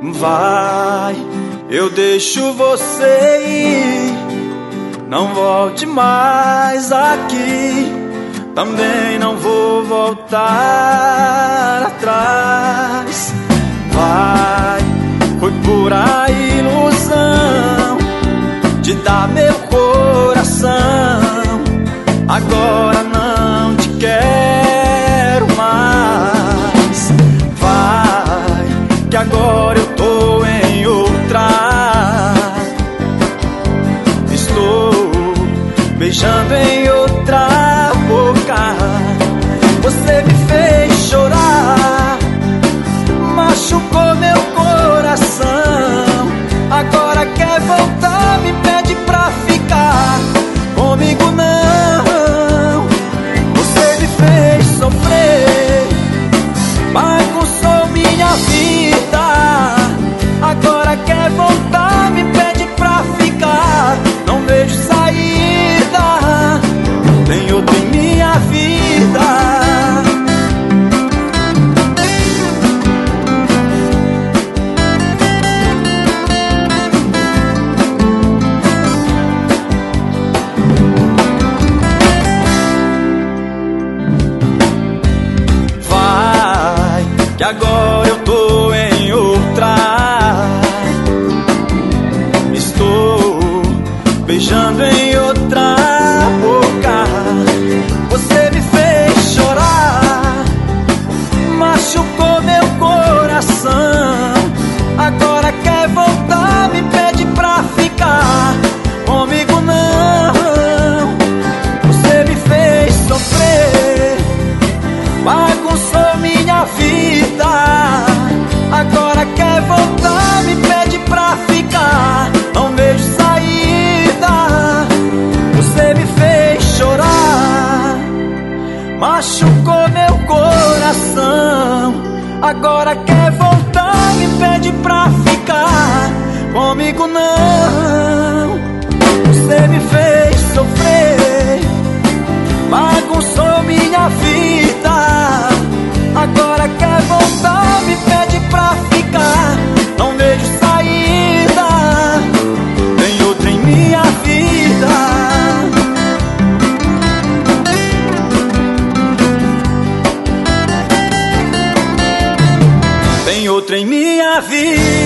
Vai, eu deixo você ir, não volte mais aqui. Também não vou voltar atrás. Vai, foi pura ilusão de dar meu coração. Agora não te quero mais. Vai, que agora eu tô em outra. Estou beijando em outra boca. Você me fez chorar, machucou meu coração. Agora quer voltar, me pede pra ficar comigo não. Você me fez sofrer, bagunçou minha vida. Agora quer voltar, me pede pra ficar. Não vejo saída, tem outro em minha vida. Vai, que agora eu tô em outra. Estou beijando em outra boca. Você me fez chorar, machucou meu coração. Agora quer voltar, me pede pra ficar comigo não. Você me fez sofrer, bagunçou minha vida. Agora quer voltar, me pede pra ficar. Não vejo saída, você me fez chorar, machucou meu coração. Agora quer voltar, me pede pra ficar comigo não. Você me fez sofrer, bagunçou minha vida. Agora quer voltar, me pede pra ficar. Não vejo saída, tem outra em minha vida. Tem outra em minha vida.